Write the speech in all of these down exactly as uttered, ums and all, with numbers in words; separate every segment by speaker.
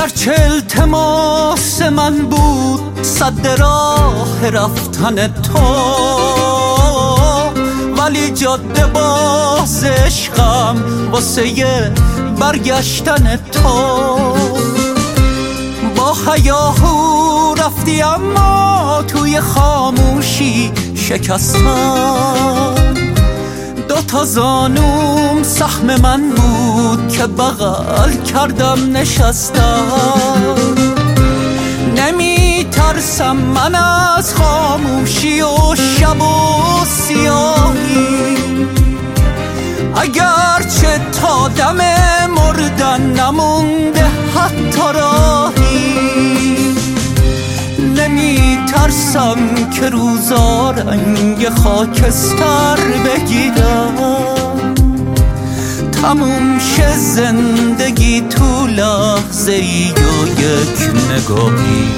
Speaker 1: گرچه التماس من بود سد راه رفتن تو، ولی جاده باز عشقم واسه برگشتن تو. با هیاهو رفتی اما توی خاموشی شکستم. دو تا زانوم سهم من بود که بغل کردم نشستم. نمی ترسم من از خاموشی و شب و سیاهی، اگرچه تا دم مردن نمونده حتی راهی. نمی ترسم که روزا رنگ خاکستر بگیرم، تموم شه زندگی تو لحظه ای و یک نگاهی.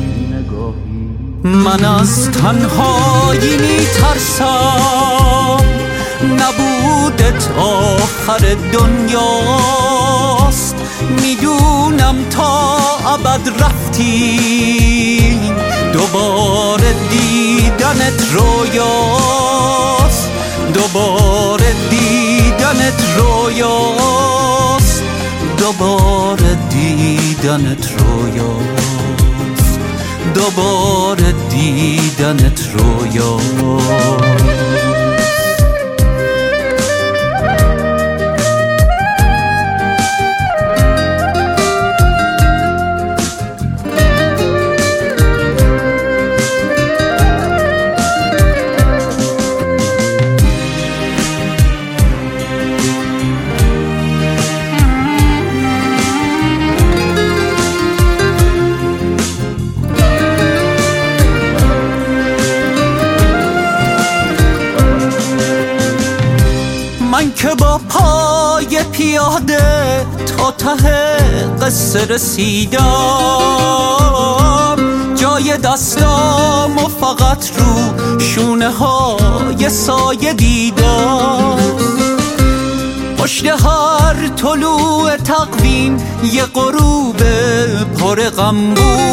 Speaker 1: من از تنهایی می ترسم، نبودت آخر دنیاست. میدونم تا ابد رفتی، دوباره دیدنت رویاست. دوباره دیدنت رویاست. دوباره دیدنت رویاست. دوباره دیدنت رویاست. من که با پای پیاده تا ته قصه رسیدم، جای دستام و فقط رو شونه های سایه دیدم. پشت هر طلوع تقویم یه غروب پر غم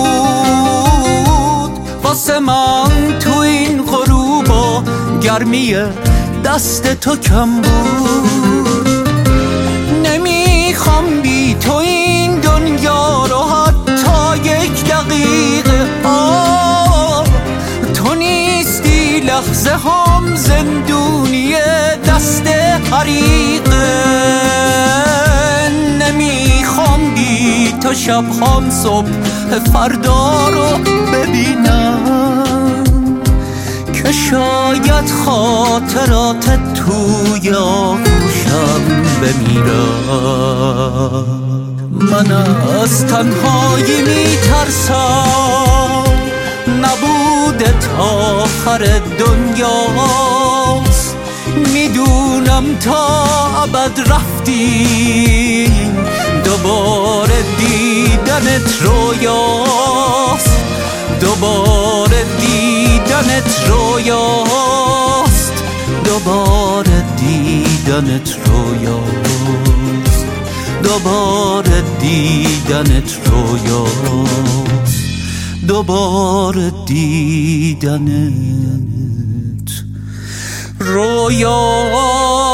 Speaker 1: بود. واسه من تو این غروبا گرمی دست تو کم بود. نمیخوام بی تو این دنیا رو حتی یک دقیقه. آه تو نیستی لحظه هم زندونی دست حریقه. نمیخوام بی تو شب هم صبح فردا رو ببینم، که شاید خاطرات توی آغوشم بمیرم. من از تنهایی می ترسم، نبودت آخر دنیاست. میدونم تا ابد رفتی، دوباره دیدنت رویاست. دوباره دیدنت رویاست. دوباره دیدنت رویاست. دوباره دیدنت رویاست. دوباره دیدنت رویاست.